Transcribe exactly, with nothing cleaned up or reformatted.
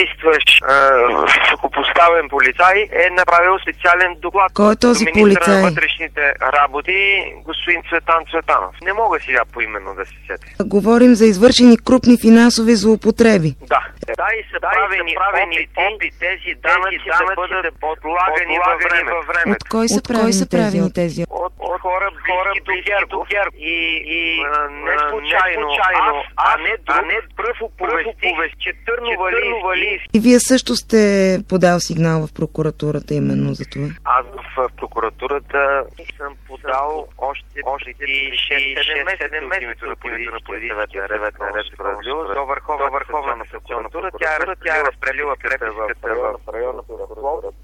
действащ високопоставен полицай е направил специален доклад. Кой е този до министра полицай? на вътрешните работи, господин Цветан Цветанов. Не мога сега поименно да се сетя. Говорим за извършени крупни финансови злоупотреби. Да. Да, и са да, правени, правени опити, опити тези данъци, данъци да бъдат подлагани във времето. Във времето. От кой са От правени кой са тези? правени тези? От, от хора, хора до Герб. И, и а, не случайно, аз, а не друг, а не пръв оповестих, че Търново Алиевски. И вие също сте подал сигнал в прокуратурата именно за това? Аз в прокуратурата съм подал още шест-седем месеца от името на Политическия съвет на Република България до Върховната касационна прокуратура. Тя е разпределила преписката в районната прокуратура.